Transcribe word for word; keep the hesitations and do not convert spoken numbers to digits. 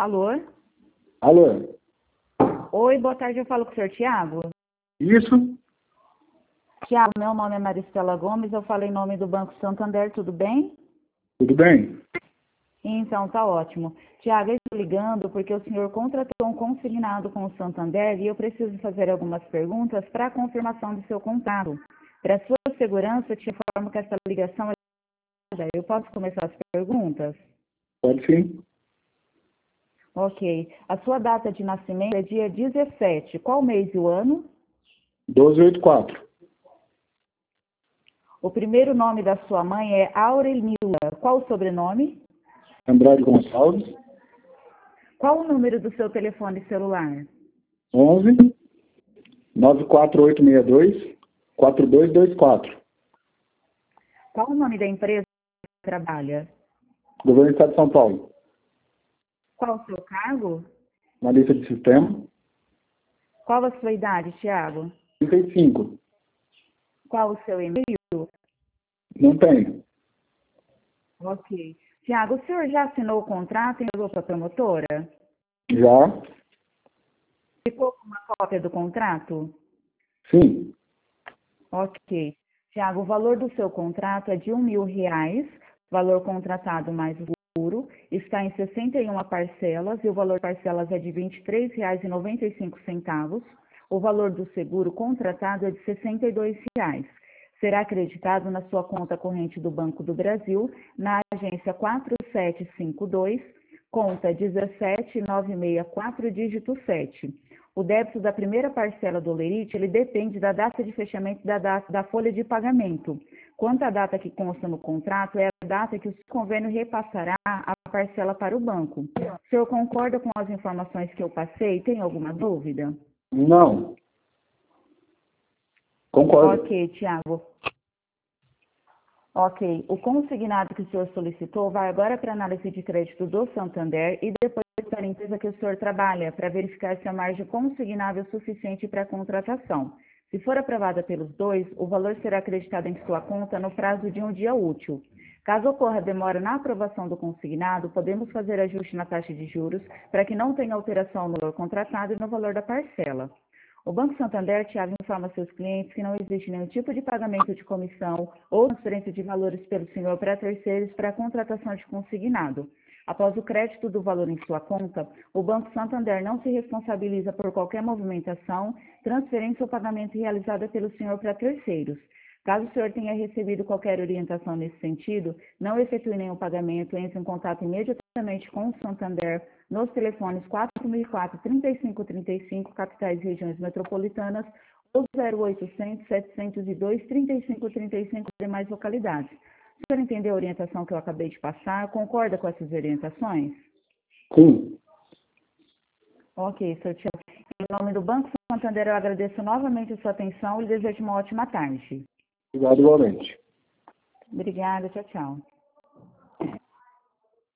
Alô? Alô? Oi, boa tarde, eu falo com o senhor Tiago. Isso? Tiago, meu nome é Maristela Gomes, eu falo em nome do Banco Santander, tudo bem? Tudo bem? Então, tá ótimo. Tiago, eu estou ligando porque o senhor contratou um consignado com o Santander e eu preciso fazer algumas perguntas para a confirmação do seu contrato. Para sua segurança, eu te informo que essa ligação é... Eu posso começar as perguntas? Pode sim. Ok. A sua data de nascimento é dia dezessete. Qual mês e o ano? doze oitenta e quatro. O primeiro nome da sua mãe é Aurelinila. Qual o sobrenome? Andrade Gonçalves. Qual o número do seu telefone celular? onze, nove quatro oito seis dois, quatro dois dois quatro. Qual o nome da empresa que trabalha? Governo do Estado de São Paulo. Qual o seu cargo? Na lista de sistema. Qual a sua idade, Tiago? trinta e cinco. Qual o seu e-mail? Não tenho. Ok. Tiago, o senhor já assinou o contrato e enviou para a promotora? Já? Ficou com uma cópia do contrato? Sim. Ok. Tiago, o valor do seu contrato é de um mil reais, valor contratado mais o seguro, está em sessenta e uma parcelas e o valor parcelas é de vinte e três reais e noventa e cinco centavos. O valor do seguro contratado é de sessenta e dois reais. Será acreditado na sua conta corrente do Banco do Brasil, na agência quatro sete cinco dois, conta dezessete nove seis quatro, dígito sete. O débito da primeira parcela do Lerite, ele depende da data de fechamento da, data, da folha de pagamento. Quanto à data que consta no contrato, é a data que o convênio repassará a parcela para o banco. O senhor concorda com as informações que eu passei? Tem alguma dúvida? Não. Concordo. Ok, Tiago. Ok. O consignado que o senhor solicitou vai agora para a análise de crédito do Santander e depois para a empresa que o senhor trabalha, para verificar se a margem consignável é suficiente para a contratação. Se for aprovada pelos dois, o valor será acreditado em sua conta no prazo de um dia útil. Caso ocorra demora na aprovação do consignado, podemos fazer ajuste na taxa de juros para que não tenha alteração no valor contratado e no valor da parcela. O Banco Santander, Tiago, informa a seus clientes que não existe nenhum tipo de pagamento de comissão ou transferência de valores pelo senhor para terceiros para a contratação de consignado. Após o crédito do valor em sua conta, o Banco Santander não se responsabiliza por qualquer movimentação, transferência ou pagamento realizada pelo senhor para terceiros. Caso o senhor tenha recebido qualquer orientação nesse sentido, não efetue nenhum pagamento, entre em contato imediatamente com o Santander nos telefones quatro mil e quatro, trinta e cinco trinta e cinco, capitais e regiões metropolitanas, ou zero oitocentos, setecentos e dois, trinta e cinco trinta e cinco demais localidades. O senhor entendeu a orientação que eu acabei de passar? Concorda com essas orientações? Sim. Ok, senhor Tiago. Em nome do Banco Santander, eu agradeço novamente a sua atenção e desejo uma ótima tarde. Obrigado igualmente. Obrigada, tchau, tchau.